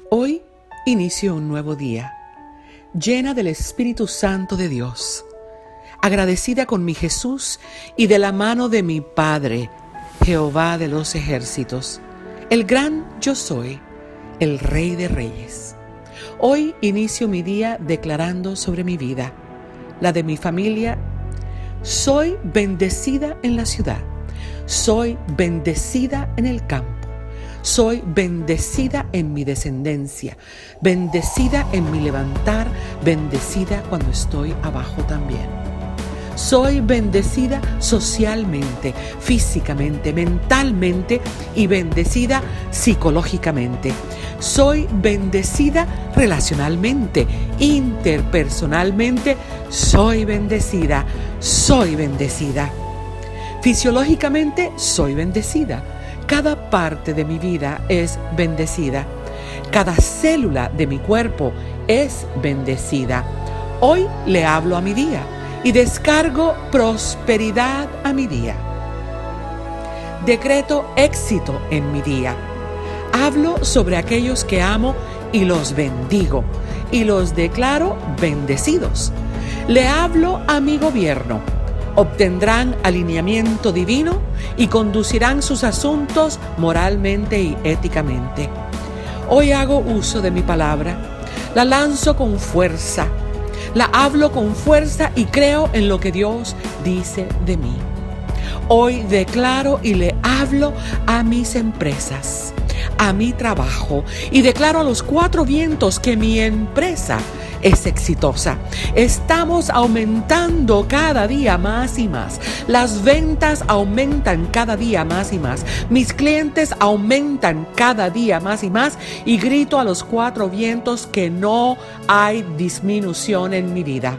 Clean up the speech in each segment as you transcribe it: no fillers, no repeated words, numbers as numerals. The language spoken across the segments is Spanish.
Hoy inicio un nuevo día, llena del Espíritu Santo de Dios, agradecida con mi Jesús y de la mano de mi Padre, Jehová de los ejércitos, el gran yo soy, el Rey de Reyes. Hoy inicio mi día declarando sobre mi vida, la de mi familia. Soy bendecida en la ciudad, soy bendecida en el campo. Soy bendecida en mi descendencia, bendecida en mi levantar, bendecida cuando estoy abajo también. Soy bendecida socialmente, físicamente, mentalmente y bendecida psicológicamente. Soy bendecida relacionalmente, interpersonalmente. Soy bendecida. Fisiológicamente soy bendecida. Cada parte de mi vida es bendecida. Cada célula de mi cuerpo es bendecida. Hoy le hablo a mi día y descargo prosperidad a mi día. Decreto éxito en mi día. Hablo sobre aquellos que amo y los bendigo y los declaro bendecidos. Le hablo a mi gobierno. Obtendrán alineamiento divino y conducirán sus asuntos moralmente y éticamente. Hoy hago uso de mi palabra, la lanzo con fuerza, la hablo con fuerza y creo en lo que Dios dice de mí. Hoy declaro y le hablo a mis empresas, a mi trabajo, y declaro a los cuatro vientos que mi empresa es exitosa. Estamos aumentando cada día más y más. Las ventas aumentan cada día más y más. Mis clientes aumentan cada día más y más. Y grito a los cuatro vientos que no hay disminución en mi vida.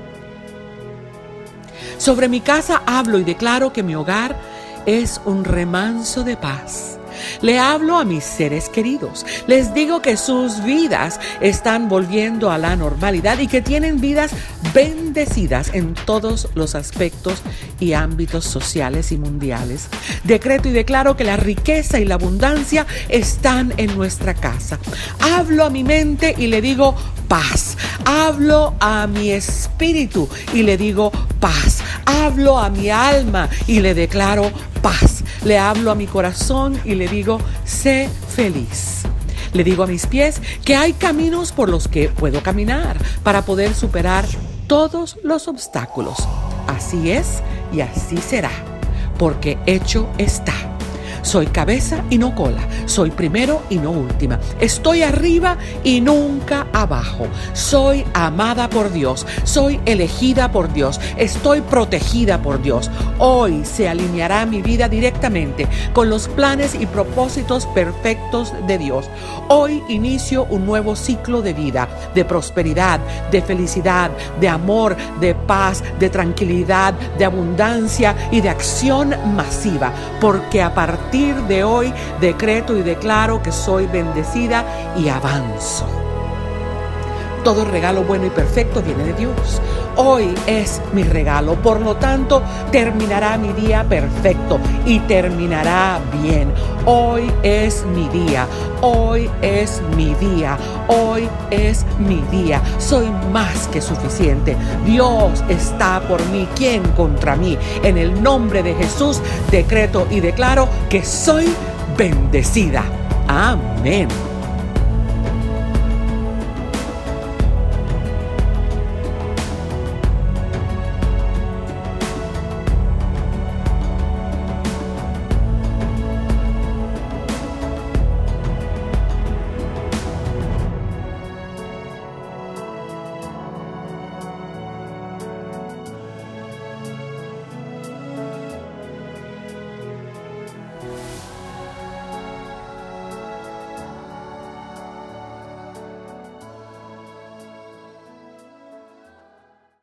Sobre mi casa hablo y declaro que mi hogar es un remanso de paz. Le hablo a mis seres queridos. Les digo que sus vidas están volviendo a la normalidad y que tienen vidas bendecidas en todos los aspectos y ámbitos sociales y mundiales. Decreto y declaro que la riqueza y la abundancia están en nuestra casa. Hablo a mi mente y le digo paz. Hablo a mi espíritu y le digo paz. Hablo a mi alma y le declaro paz. Le hablo a mi corazón y le digo, sé feliz. Le digo a mis pies que hay caminos por los que puedo caminar para poder superar todos los obstáculos. Así es y así será, porque hecho está. Soy cabeza y no cola, soy primero y no última, estoy arriba y nunca abajo, soy amada por Dios, soy elegida por Dios, estoy protegida por Dios. Hoy se alineará mi vida directamente con los planes y propósitos perfectos de Dios. Hoy inicio un nuevo ciclo de vida, de prosperidad, de felicidad, de amor, de paz, de tranquilidad, de abundancia y de acción masiva, porque a partir de hoy decreto y declaro que soy bendecida y avanzo. Todo regalo bueno y perfecto viene de Dios. Hoy es mi regalo, por lo tanto terminará mi día perfecto y terminará bien. Hoy es mi día, hoy es mi día, hoy es mi día. Soy más que suficiente. Dios está por mí, ¿quién contra mí? En el nombre de Jesús decreto y declaro que soy bendecida. Amén.